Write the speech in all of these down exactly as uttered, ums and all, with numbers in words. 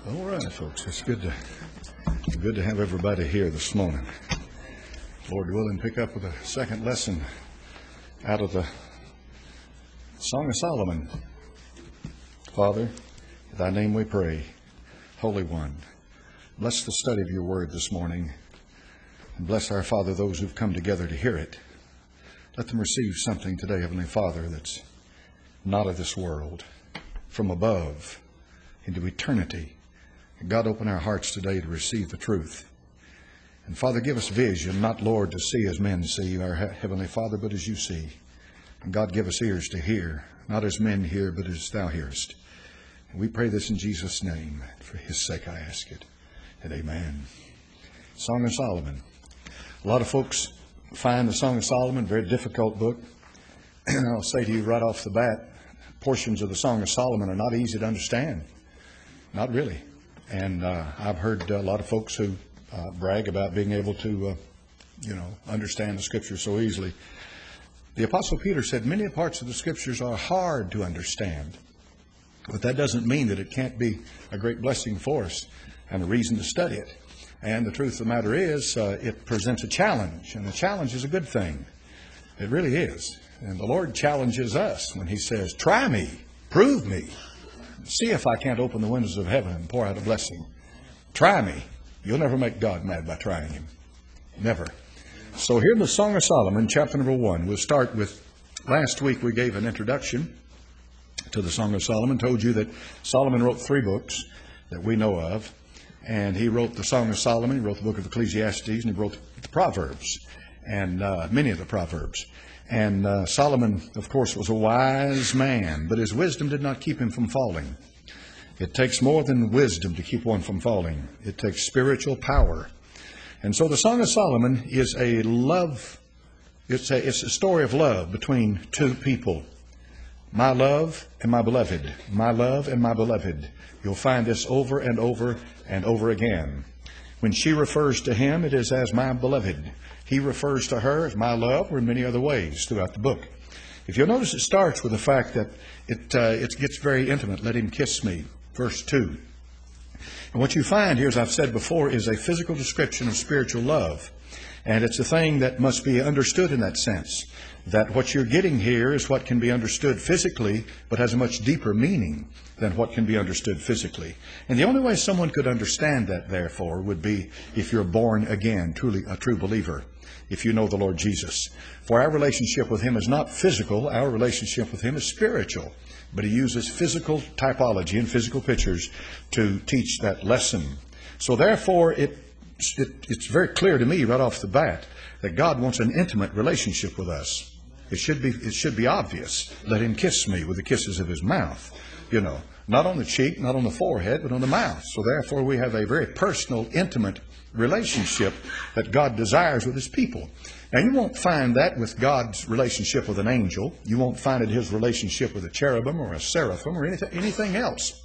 All right, folks. It's good to good to have everybody here this morning. Lord willing, pick up with a second lesson out of the Song of Solomon. Father, in thy name we pray. Holy One, bless the study of your word this morning. And bless our Father, those who've come together to hear it. Let them receive something today, Heavenly Father, that's not of this world, from above into eternity. And God, open our hearts today to receive the truth. And Father, give us vision, not, Lord, to see as men see, our Heavenly Father, but as you see. And God, give us ears to hear, not as men hear, but as thou hearest. And we pray this in Jesus' name. For his sake I ask it. And amen. Song of Solomon. A lot of folks find the Song of Solomon a very difficult book. And I'll say to you right off the bat, portions of the Song of Solomon are not easy to understand. Not really. And uh, I've heard a lot of folks who uh, brag about being able to, uh, you know, understand the Scriptures so easily. The Apostle Peter said many parts of the Scriptures are hard to understand. But that doesn't mean that it can't be a great blessing for us and a reason to study it. And the truth of the matter is, uh, it presents a challenge. And the challenge is a good thing. It really is. And the Lord challenges us when he says, try me, prove me. See if I can't open the windows of heaven and pour out a blessing. Try me. You'll never make God mad by trying him. Never. So here in the Song of Solomon, chapter number one, we'll start with, last week we gave an introduction to the Song of Solomon, told you that Solomon wrote three books that we know of. And he wrote the Song of Solomon, he wrote the book of Ecclesiastes, and he wrote the Proverbs, and uh, many of the Proverbs. And uh, Solomon, of course, was a wise man, but his wisdom did not keep him from falling. It takes more than wisdom to keep one from falling. It takes spiritual power. And so the Song of Solomon is a love, it's a, it's a story of love between two people. My love and my beloved. My love and my beloved. You'll find this over and over and over again. When she refers to him, it is as my beloved. He refers to her as my love, or in many other ways throughout the book. If you'll notice, it starts with the fact that it uh, it gets very intimate. Let him kiss me. Verse two. And what you find here, as I've said before, is a physical description of spiritual love. And it's a thing that must be understood in that sense. That what you're getting here is what can be understood physically, but has a much deeper meaning than what can be understood physically. And the only way someone could understand that, therefore, would be if you're born again, truly a true believer, if you know the Lord Jesus. For our relationship with him is not physical, our relationship with him is spiritual. But he uses physical typology and physical pictures to teach that lesson. So therefore, it, it it's very clear to me right off the bat that God wants an intimate relationship with us. It should be it should be obvious. Let him kiss me with the kisses of his mouth. You know, not on the cheek, not on the forehead, but on the mouth. So therefore we have a very personal, intimate relationship that God desires with his people. Now you won't find that with God's relationship with an angel. You won't find it his relationship with a cherubim or a seraphim or anything, anything else.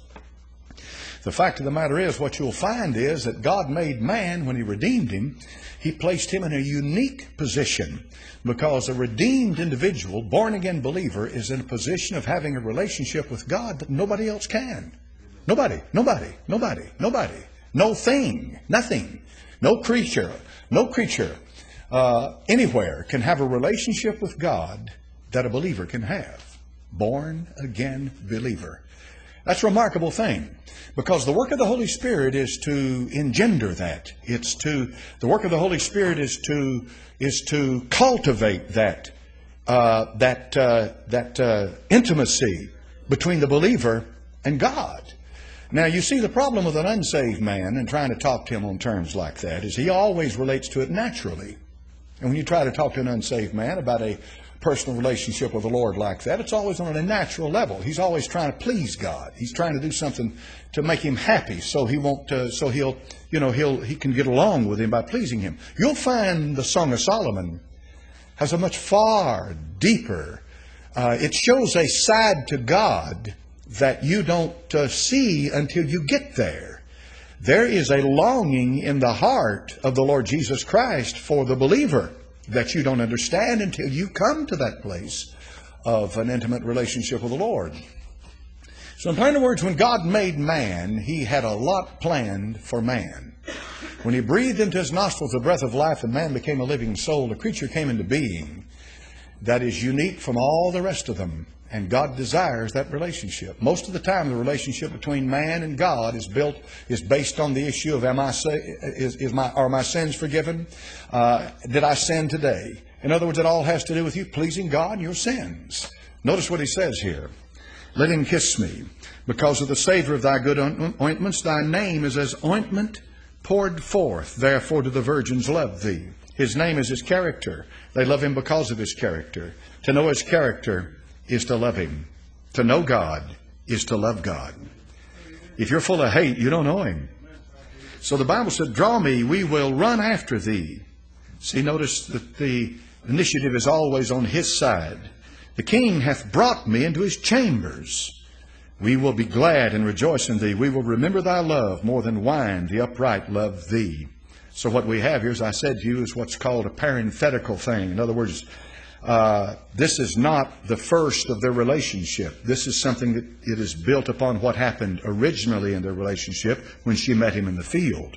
The fact of the matter is, what you'll find is that God made man when he redeemed him. He placed him in a unique position because a redeemed individual, born-again believer, is in a position of having a relationship with God that nobody else can. Nobody, nobody, nobody, nobody, no thing, nothing, no creature, no creature uh, anywhere can have a relationship with God that a believer can have. Born-again believer. That's a remarkable thing, because the work of the Holy Spirit is to engender that. It's to the work of the Holy Spirit is to is to cultivate that uh, that uh, that uh, intimacy between the believer and God. Now, you see, the problem with an unsaved man and trying to talk to him on terms like that is he always relates to it naturally. And when you try to talk to an unsaved man about a personal relationship with the Lord like that, it's always on a natural level. He's always trying to please God. He's trying to do something to make him happy, so he won't. Uh, so he'll, you know, he'll he can get along with him by pleasing him. You'll find the Song of Solomon has a much far deeper. Uh, it shows a side to God that you don't uh, see until you get there. There is a longing in the heart of the Lord Jesus Christ for the believer that you don't understand until you come to that place of an intimate relationship with the Lord. So in plain words, when God made man, He had a lot planned for man. When He breathed into his nostrils the breath of life and man became a living soul, a creature came into being that is unique from all the rest of them. And God desires that relationship. Most of the time, the relationship between man and God is built, is based on the issue of, am I, is, is my, are my sins forgiven? Uh, did I sin today? In other words, it all has to do with you pleasing God and your sins. Notice what He says here. Let him kiss me. Because of the savor of thy good ointments, thy name is as ointment poured forth. Therefore do the virgins love thee. His name is His character. They love Him because of His character. To know His character is to love Him. To know God is to love God. If you're full of hate, you don't know Him. So the Bible said, draw me, we will run after thee. See, notice that the initiative is always on His side. The King hath brought me into His chambers. We will be glad and rejoice in thee. We will remember thy love more than wine. The upright love thee. So what we have here, as I said to you, is what's called a parenthetical thing. In other words, uh, this is not the first of their relationship. This is something that it is built upon what happened originally in their relationship when she met him in the field.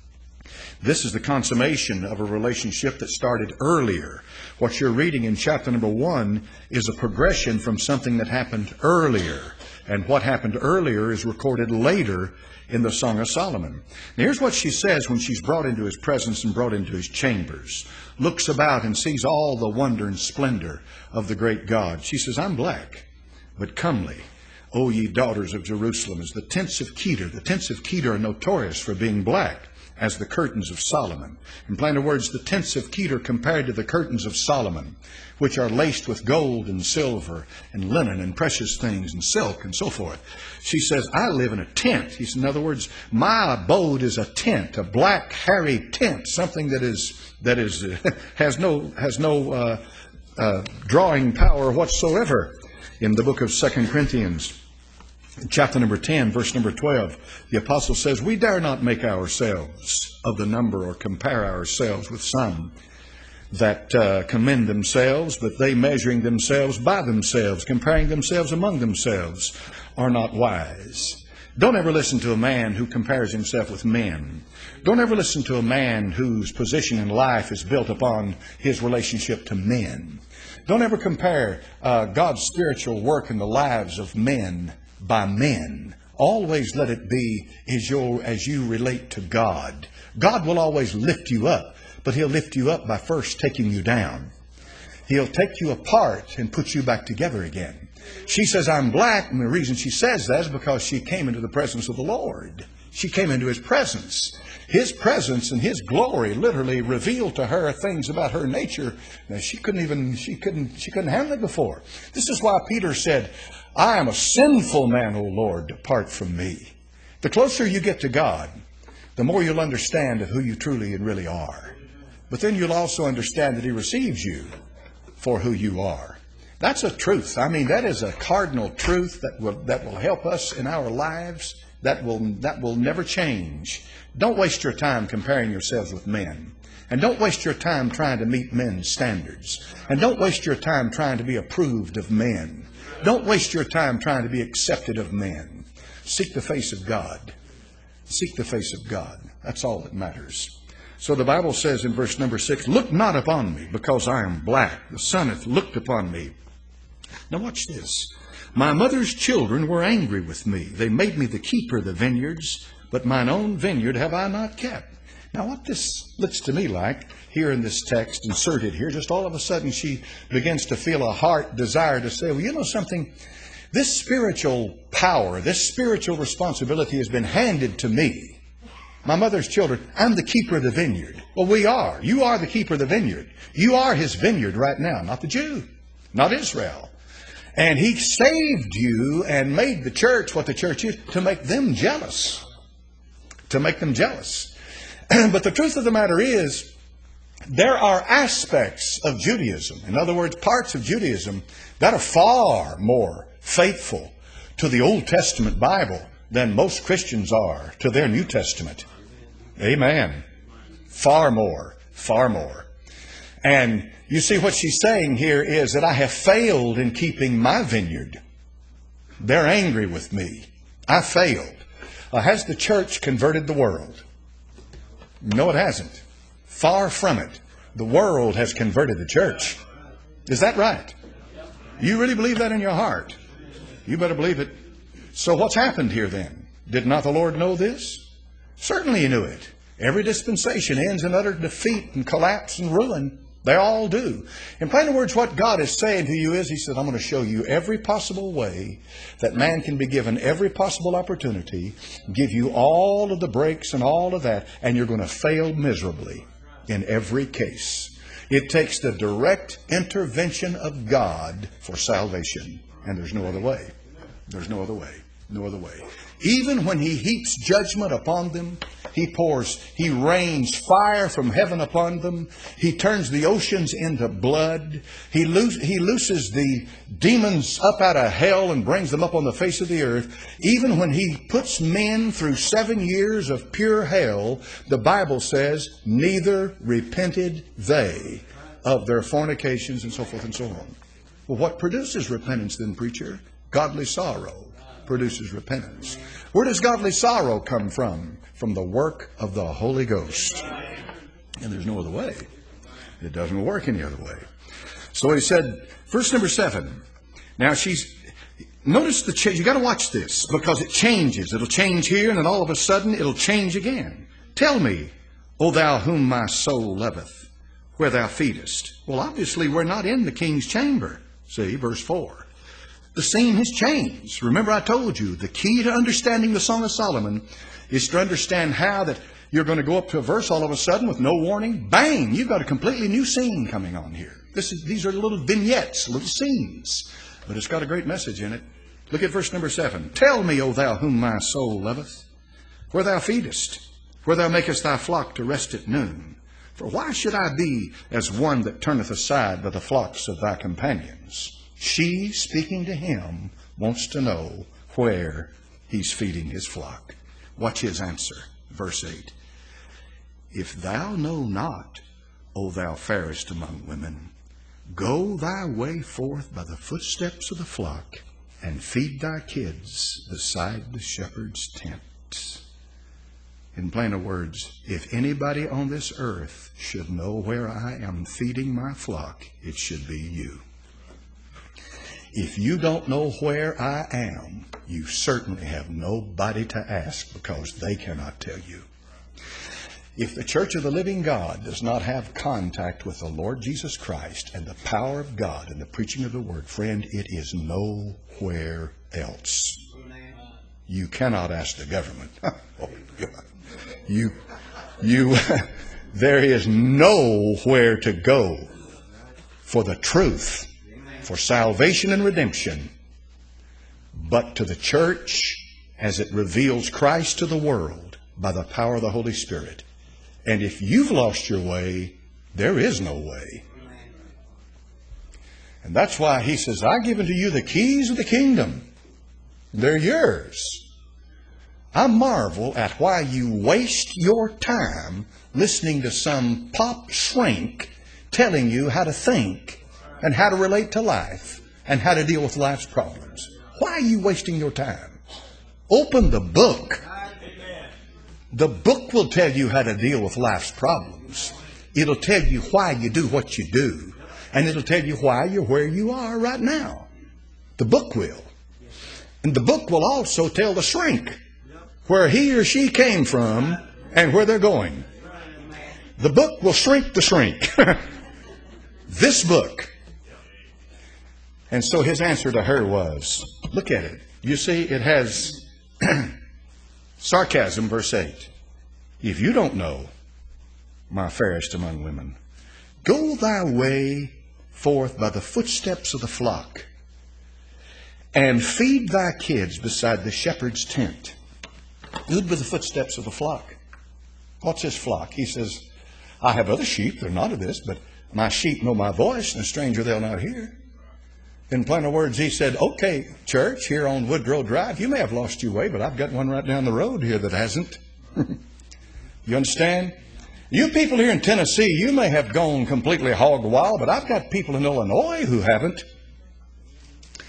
This is the consummation of a relationship that started earlier. What you're reading in chapter number one is a progression from something that happened earlier. And what happened earlier is recorded later in the Song of Solomon. Now here's what she says when she's brought into his presence and brought into his chambers. Looks about and sees all the wonder and splendor of the great God. She says, I'm black, but comely, O ye daughters of Jerusalem, as the tents of Kedar. The tents of Kedar are notorious for being black, as the curtains of Solomon. In plainer words, the tents of Kedar compared to the curtains of Solomon, which are laced with gold and silver and linen and precious things and silk and so forth. She says, I live in a tent. He says, in other words, my abode is a tent, a black, hairy tent, something that is that is uh, has no has no uh, uh, drawing power whatsoever. In the book of Second Corinthians, chapter number ten, verse number twelve, the apostle says, we dare not make ourselves of the number or compare ourselves with some that uh, commend themselves, but they measuring themselves by themselves, comparing themselves among themselves, are not wise. Don't ever listen to a man who compares himself with men. Don't ever listen to a man whose position in life is built upon his relationship to men. Don't ever compare uh, God's spiritual work in the lives of men by men. Always let it be as, your, as you relate to God. God will always lift you up, but He'll lift you up by first taking you down. He'll take you apart and put you back together again. She says, I'm black, and the reason she says that is because she came into the presence of the Lord. She came into His presence. His presence and His glory literally revealed to her things about her nature that she couldn't even, she couldn't, she couldn't handle it before. This is why Peter said, I am a sinful man, O Lord, depart from me. The closer you get to God, the more you'll understand of who you truly and really are. But then you'll also understand that He receives you for who you are. That's a truth. I mean, that is a cardinal truth that will, that will help us in our lives. That will, that will never change. Don't waste your time comparing yourselves with men. And don't waste your time trying to meet men's standards. And don't waste your time trying to be approved of men. Don't waste your time trying to be accepted of men. Seek the face of God. Seek the face of God. That's all that matters. So the Bible says in verse number six, look not upon me, because I am black. The sun hath looked upon me. Now watch this. My mother's children were angry with me. They made me the keeper of the vineyards, but mine own vineyard have I not kept. Now what this looks to me like, here in this text inserted here, just all of a sudden she begins to feel a heart desire to say, well, you know something? This spiritual power, this spiritual responsibility has been handed to me. My mother's children, I'm the keeper of the vineyard. Well, we are. You are the keeper of the vineyard. You are His vineyard right now, not the Jew, not Israel. And He saved you and made the church what the church is to make them jealous. To make them jealous. But the truth of the matter is, there are aspects of Judaism, in other words, parts of Judaism, that are far more faithful to the Old Testament Bible than most Christians are to their New Testament. Amen. Far more, far more. And you see, what she's saying here is that I have failed in keeping my vineyard. They're angry with me. I failed. Uh, has the church converted the world? No, it hasn't. Far from it. The world has converted the church. Is that right? You really believe that in your heart? You better believe it. So what's happened here then? Did not the Lord know this? Certainly He knew it. Every dispensation ends in utter defeat and collapse and ruin. They all do. In plain words, what God is saying to you is, He said, I'm going to show you every possible way that man can be given every possible opportunity, give you all of the breaks and all of that, and you're going to fail miserably in every case. It takes the direct intervention of God for salvation. And there's no other way. There's no other way. No other way. Even when He heaps judgment upon them, He pours, He rains fire from heaven upon them. He turns the oceans into blood. He, loose, he looses the demons up out of hell and brings them up on the face of the earth. Even when He puts men through seven years of pure hell, the Bible says, neither repented they of their fornications and so forth and so on. Well, what produces repentance then, preacher? Godly sorrow produces repentance. Where does godly sorrow come from? From the work of the Holy Ghost. And there's no other way. It doesn't work any other way. So he said, verse number seven. Now she's, notice the change. You got to watch this because it changes. It'll change here and then all of a sudden it'll change again. Tell me, O thou whom my soul loveth, where thou feedest. Well, obviously we're not in the king's chamber. See, verse four. The scene has changed. Remember I told you the key to understanding the Song of Solomon is to understand how that you're going to go up to a verse all of a sudden with no warning. Bang! You've got a completely new scene coming on here. This is, these are little vignettes, little scenes. But it's got a great message in it. Look at verse number seven. Tell me, O thou whom my soul loveth, where thou feedest, where thou makest thy flock to rest at noon. For why should I be as one that turneth aside by the flocks of thy companions? She, speaking to him, wants to know where he's feeding his flock. Watch his answer. Verse eight. If thou know not, O thou fairest among women, go thy way forth by the footsteps of the flock, and feed thy kids beside the shepherd's tent. In plainer words, if anybody on this earth should know where I am feeding my flock, it should be you. If you don't know where I am, you certainly have nobody to ask because they cannot tell you. If the Church of the Living God does not have contact with the Lord Jesus Christ and the power of God and the preaching of the Word, friend, it is nowhere else. You cannot ask the government. Oh, you, you, there is nowhere to go for the truth, for salvation and redemption, but to the church as it reveals Christ to the world by the power of the Holy Spirit. And if you've lost your way, there is no way. And that's why he says, I give unto you the keys of the kingdom. They're yours. I marvel at why you waste your time listening to some pop shrink telling you how to think and how to relate to life and how to deal with life's problems. Why are you wasting your time? Open the book. The book will tell you how to deal with life's problems. It'll tell you why you do what you do. And it'll tell you why you're where you are right now. The book will. And the book will also tell the shrink where he or she came from and where they're going. The book will shrink the shrink. This book. And so his answer to her was, look at it. You see, it has sarcasm, verse eight. If you don't know, my fairest among women, go thy way forth by the footsteps of the flock, and feed thy kids beside the shepherd's tent. Good with the footsteps of the flock. What's his flock? He says, I have other sheep, they're not of this, but my sheep know my voice, and a stranger they'll not hear. In plainer words, he said, okay, church, here on Woodrow Drive, you may have lost your way, but I've got one right down the road here that hasn't. You understand? You people here in Tennessee, you may have gone completely hog wild, but I've got people in Illinois who haven't.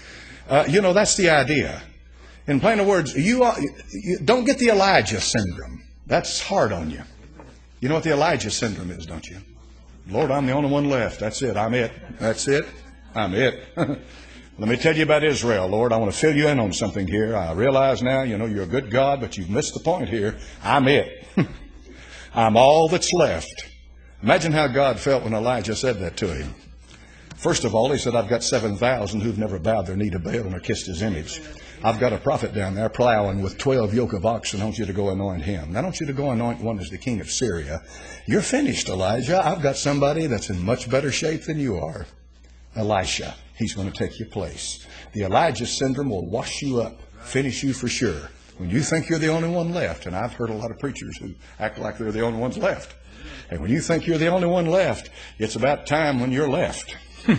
Uh, you know, that's the idea. In plain words, you, are, you don't get the Elijah syndrome. That's hard on you. You know what the Elijah syndrome is, don't you? Lord, I'm the only one left. That's it. I'm it. That's it. I'm it. Let me tell you about Israel, Lord. I want to fill you in on something here. I realize now, you know, you're a good God, but you've missed the point here. I'm it. I'm all that's left. Imagine how God felt when Elijah said that to him. First of all, he said, I've got seven thousand who've never bowed their knee to Baal or kissed his image. I've got a prophet down there plowing with twelve yoke of oxen. I want you to go anoint him. I want you to go anoint one as the king of Syria. You're finished, Elijah. I've got somebody that's in much better shape than you are. Elisha. He's going to take your place. The Elijah syndrome will wash you up, finish you for sure. When you think you're the only one left, and I've heard a lot of preachers who act like they're the only ones left. And when you think you're the only one left, it's about time when you're left.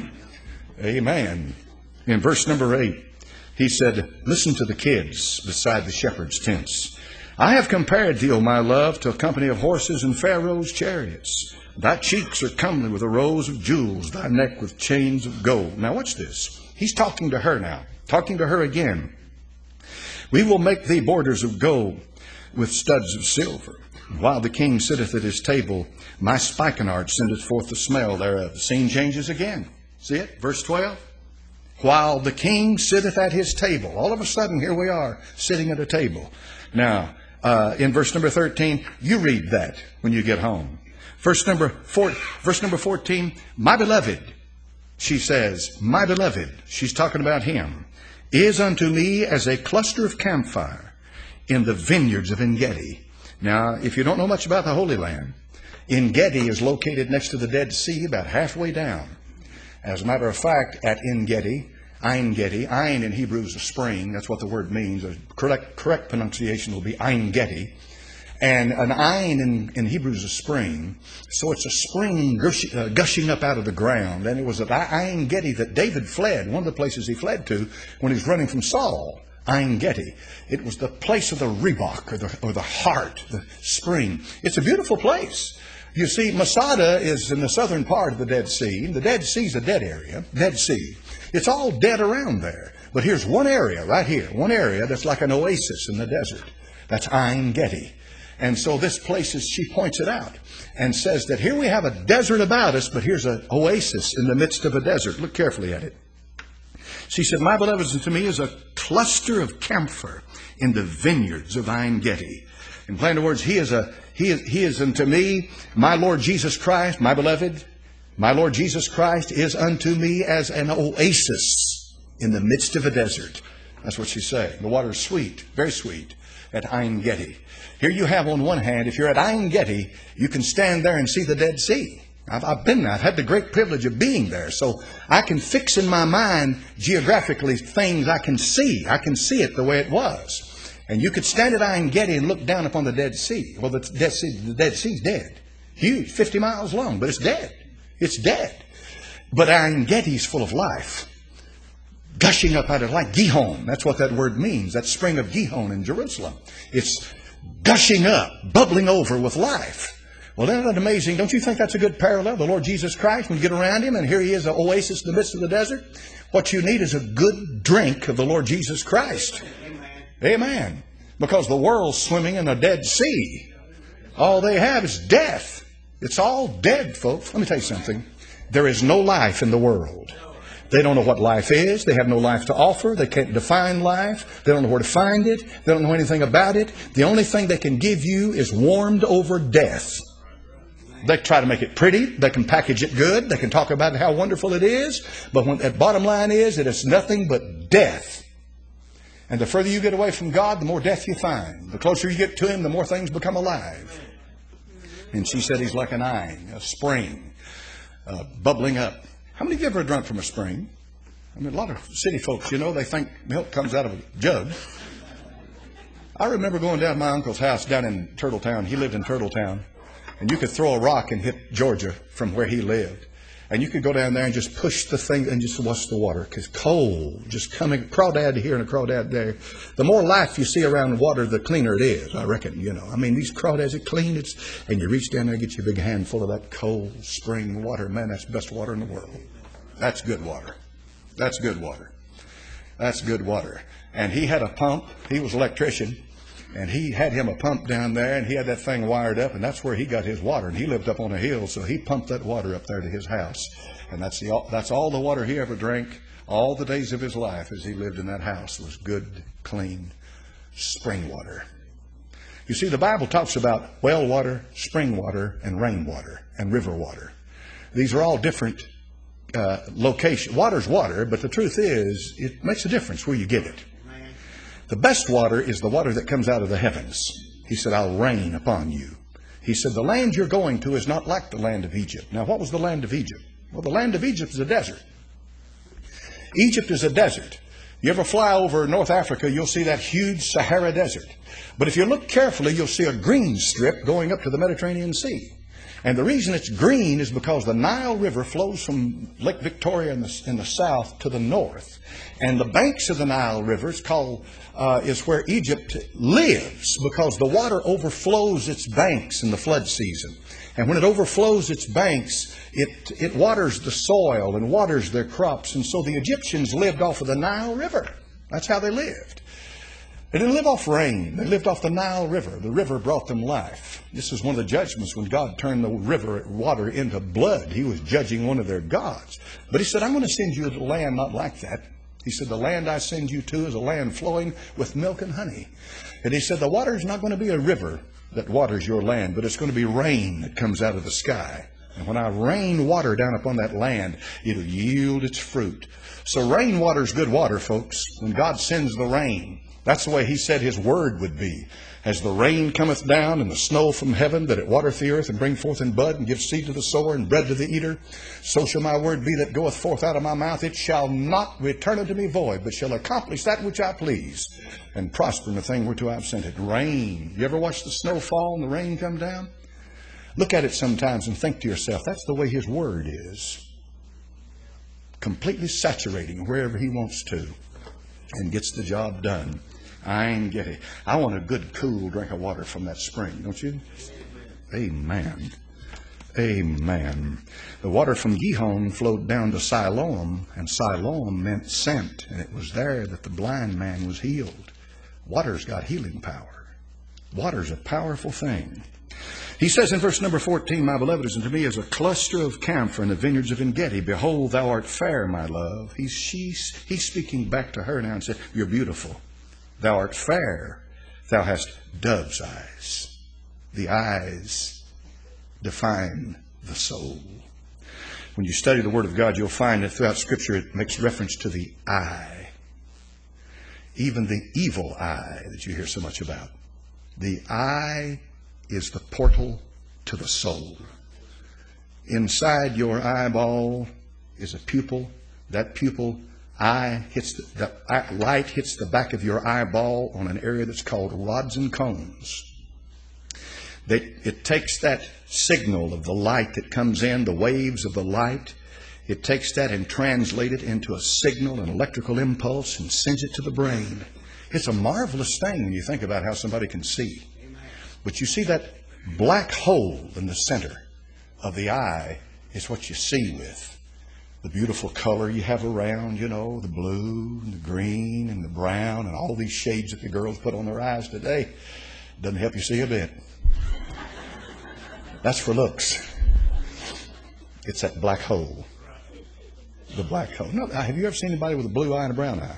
Amen. In verse number eight, he said, listen to the kids beside the shepherd's tents. I have compared thee, O my love, to a company of horses and Pharaoh's chariots. Thy cheeks are comely with a rose of jewels, thy neck with chains of gold. Now watch this. He's talking to her now, talking to her again. We will make thee borders of gold with studs of silver. While the king sitteth at his table, my spikenard sendeth forth the smell thereof. The scene changes again. See it? Verse twelve. While the king sitteth at his table. All of a sudden, here we are, sitting at a table. Now, uh, in verse number thirteen, you read that when you get home. Verse number four, verse number fourteen, my beloved, she says, my beloved, she's talking about him, is unto me as a cluster of camphire in the vineyards of En-Gedi. Now, if you don't know much about the Holy Land, En-Gedi is located next to the Dead Sea, about halfway down. As a matter of fact, at En-Gedi, Ein-Gedi, Ein in Hebrew is a spring. That's what the word means. The correct, correct pronunciation will be Ein-Gedi. And an Ein in, in Hebrew is a spring. So it's a spring gush, uh, gushing up out of the ground. And it was at Ein-Gedi that David fled, one of the places he fled to when he was running from Saul. Ein-Gedi. It was the place of the Rebach, or the, or the heart, the spring. It's a beautiful place. You see, Masada is in the southern part of the Dead Sea. The Dead Sea is a dead area, Dead Sea. It's all dead around there. But here's one area right here, one area that's like an oasis in the desert. That's Ein-Gedi. And so this place is, she points it out and says that here we have a desert about us, but here's an oasis in the midst of a desert. Look carefully at it. She said, my beloved unto me is a cluster of camphor in the vineyards of Ein-Gedi. In plain words, he is a he is he is unto me, my Lord Jesus Christ, my beloved, my Lord Jesus Christ is unto me as an oasis in the midst of a desert. That's what she's saying. The water is sweet, very sweet at Ein-Gedi. Here you have on one hand, if you're at Ein-Gedi, you can stand there and see the Dead Sea. I've, I've been there. I've had the great privilege of being there. So I can fix in my mind geographically things I can see. I can see it the way it was. And you could stand at Ein-Gedi and look down upon the Dead Sea. Well, the Dead Sea, the Dead Sea's dead. Huge, fifty miles long, but it's dead. It's dead. But Ein-Gedi's full of life. Gushing up out of like Gihon. That's what that word means. That spring of Gihon in Jerusalem. It's gushing up, bubbling over with life. Well, isn't that amazing? Don't you think that's a good parallel? The Lord Jesus Christ, when you get around him, and here he is, an oasis in the midst of the desert. What you need is a good drink of the Lord Jesus Christ. Amen. Because the world's swimming in a Dead Sea. All they have is death. It's all dead, folks. Let me tell you something. There is no life in the world. They don't know what life is. They have no life to offer. They can't define life. They don't know where to find it. They don't know anything about it. The only thing they can give you is warmed over death. They try to make it pretty. They can package it good. They can talk about how wonderful it is. But when the bottom line is that it's nothing but death. And the further you get away from God, the more death you find. The closer you get to him, the more things become alive. And she said he's like an Ein, a spring, uh, bubbling up. How many of you ever drunk from a spring? I mean, a lot of city folks, you know, they think milk comes out of a jug. I remember going down to my uncle's house down in Turtletown. He lived in Turtletown. And you could throw a rock and hit Georgia from where he lived. And you could go down there and just push the thing and just watch the water. Because cold, just coming, crawdad here and a crawdad there. The more life you see around water, the cleaner it is, I reckon, you know. I mean, these crawdads are clean. It's, and you reach down there and get your big handful of that cold spring water. Man, that's the best water in the world. That's good water. That's good water. That's good water. And he had a pump. He was an electrician. And he had him a pump down there, and he had that thing wired up, and that's where he got his water. And he lived up on a hill, so he pumped that water up there to his house. And that's the that's all the water he ever drank all the days of his life as he lived in that house was good, clean spring water. You see, the Bible talks about well water, spring water, and rainwater, and river water. These are all different uh, locations. Water's water, but the truth is, it makes a difference where you get it. The best water is the water that comes out of the heavens. He said, I'll rain upon you. He said, the land you're going to is not like the land of Egypt. Now, what was the land of Egypt? Well, the land of Egypt is a desert. Egypt is a desert. You ever fly over North Africa, you'll see that huge Sahara Desert. But if you look carefully, you'll see a green strip going up to the Mediterranean Sea. And the reason it's green is because the Nile River flows from Lake Victoria in the, in the south to the north. And the banks of the Nile River is called, uh, is where Egypt lives, because the water overflows its banks in the flood season. And when it overflows its banks, it, it waters the soil and waters their crops. And so the Egyptians lived off of the Nile River. That's how they lived. They didn't live off rain. They lived off the Nile River. The river brought them life. This is one of the judgments when God turned the river water into blood. He was judging one of their gods. But he said, I'm going to send you to a land not like that. He said, the land I send you to is a land flowing with milk and honey. And he said, the water is not going to be a river that waters your land, but it's going to be rain that comes out of the sky. And when I rain water down upon that land, it'll yield its fruit. So rainwater is good water, folks. When God sends the rain, that's the way he said his word would be. As the rain cometh down and the snow from heaven, that it watereth the earth and bring forth in bud and give seed to the sower and bread to the eater, so shall my word be that goeth forth out of my mouth. It shall not return unto me void, but shall accomplish that which I please and prosper in the thing whereto I have sent it. Rain. You ever watch the snow fall and the rain come down? Look at it sometimes and think to yourself, that's the way his word is. Completely saturating wherever he wants to and gets the job done. I ain't get it. I want a good, cool drink of water from that spring, don't you? Amen. Amen. The water from Gihon flowed down to Siloam, and Siloam meant sent, and it was there that the blind man was healed. Water's got healing power. Water's a powerful thing. He says in verse number fourteen, my beloved is unto me as a cluster of camphor in the vineyards of En-gedi. Behold, thou art fair, my love. He's, she's, he's speaking back to her now and said, you're beautiful. Thou art fair. Thou hast dove's eyes. The eyes define the soul. When you study the Word of God, you'll find that throughout Scripture it makes reference to the eye. Even the evil eye that you hear so much about. The eye is the portal to the soul. Inside your eyeball is a pupil. That pupil eye hits the, the light hits the back of your eyeball on an area that's called rods and cones. They, it takes that signal of the light that comes in, the waves of the light. It takes that and translates it into a signal, an electrical impulse, and sends it to the brain. It's a marvelous thing when you think about how somebody can see. But you see that black hole in the center of the eye is what you see with. The beautiful color you have around, you know, the blue and the green and the brown and all these shades that the girls put on their eyes today. Doesn't help you see a bit. That's for looks. It's that black hole. The black hole. No, have you ever seen anybody with a blue eye and a brown eye?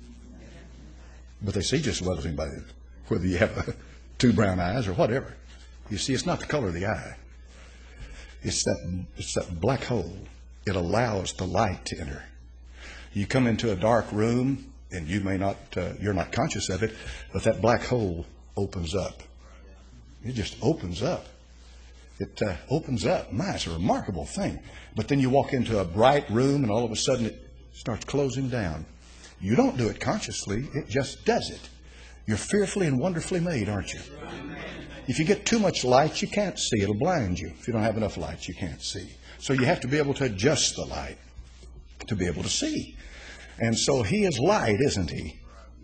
But they see just as well as anybody, whether you have a, two brown eyes or whatever. You see, it's not the color of the eye. It's that, it's that black hole. It allows the light to enter. You come into a dark room, and you may not, uh, you're not conscious of it, but that black hole opens up. It just opens up. It uh, opens up. My, it's a remarkable thing. But then you walk into a bright room, and all of a sudden it starts closing down. You don't do it consciously. It just does it. You're fearfully and wonderfully made, aren't you? If you get too much light, you can't see. It'll blind you. If you don't have enough light, you can't see. So you have to be able to adjust the light to be able to see. And so he is light, isn't he?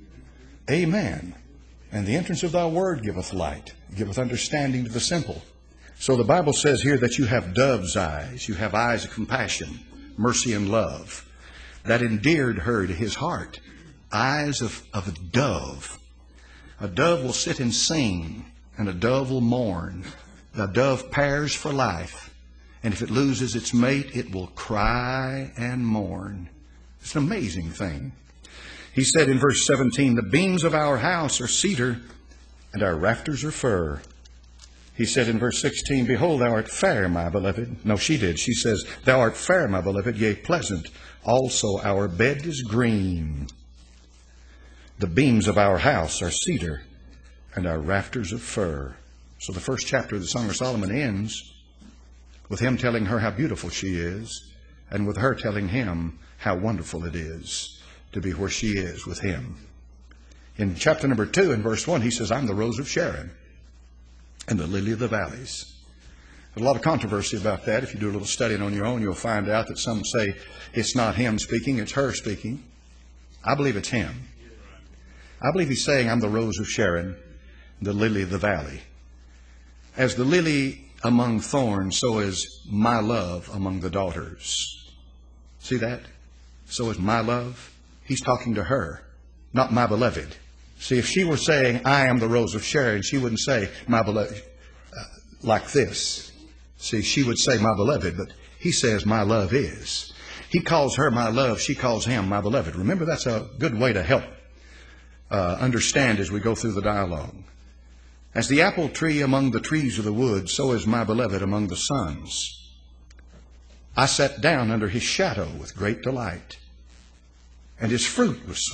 Amen. And the entrance of thy word giveth light, giveth understanding to the simple. So the Bible says here that you have dove's eyes. You have eyes of compassion, mercy, and love. That endeared her to his heart. eyes of, of a dove. A dove will sit and sing, and a dove will mourn. The dove pairs for life, and if it loses its mate, it will cry and mourn. It's an amazing thing. He said in verse seventeen, the beams of our house are cedar, and our rafters are fir. He said in verse sixteen, behold, thou art fair, my beloved. No, she did. She says, thou art fair, my beloved, yea, pleasant. Also our bed is green. The beams of our house are cedar, and our rafters of fir. So the first chapter of the Song of Solomon ends with him telling her how beautiful she is, and with her telling him how wonderful it is to be where she is with him. In chapter number two, in verse one, he says, I'm the rose of Sharon and the lily of the valleys. There's a lot of controversy about that. If you do a little studying on your own, you'll find out that some say it's not him speaking, it's her speaking. I believe it's him. I believe he's saying, I'm the rose of Sharon, the lily of the valley. As the lily among thorns, so is my love among the daughters. See that? So is my love. He's talking to her, not my beloved. See, if she were saying, I am the rose of Sharon, she wouldn't say, my beloved, uh, like this. See, she would say, my beloved, but he says, my love is. He calls her my love, she calls him my beloved. Remember, that's a good way to help uh, understand as we go through the dialogue. As the apple tree among the trees of the wood, so is my beloved among the sons. I sat down under his shadow with great delight, and his fruit was